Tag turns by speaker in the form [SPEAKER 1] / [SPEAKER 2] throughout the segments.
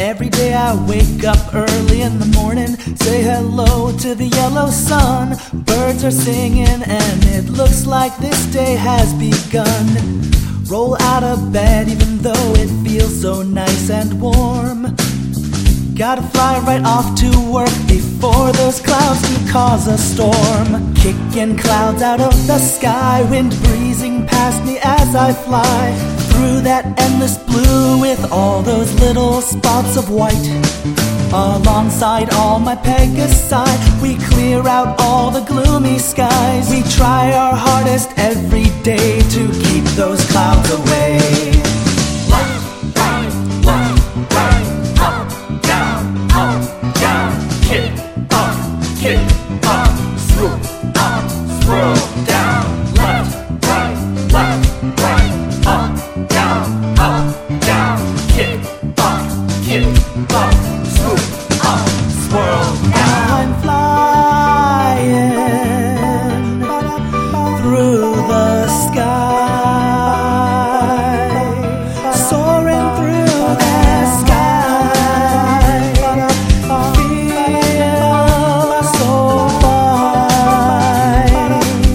[SPEAKER 1] Every day I wake up early in the morning, say hello to the yellow sun. Birds are singing and it looks like this day has begun. Roll out of bed even though it feels so nice and warm. Gotta fly right off to work before those clouds do cause a storm. Kicking clouds out of the sky, wind breezing past me as I fly through that endless blue with all those little spots of white. Alongside all my Pegasi, we clear out all the gloomy skies. We try our hardest every day to keep those clouds away.
[SPEAKER 2] Kick up, swirl down, left, right, up, down, kick up, swoop up, swirl down.
[SPEAKER 1] I'm flying through the sky, soaring through the sky. Feel so fine.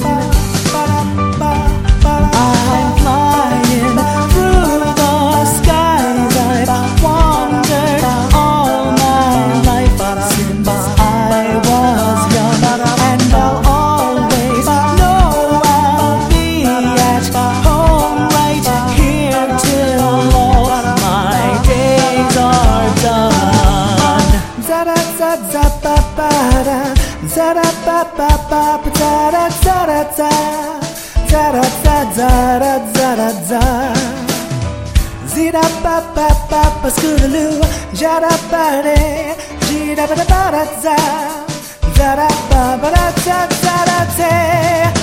[SPEAKER 1] I'm flying through the skies. I've wandered all my life since I was young, and I'll always know I'll be at home right here till all my days are done. Zada za za ba ba da, zada ba ba ba ba zada zada za, zada za zada zada za. Zida ba ba ba ba scootaloo, jada ba de, jida ba da ba da za, zada ba ba da za za da za.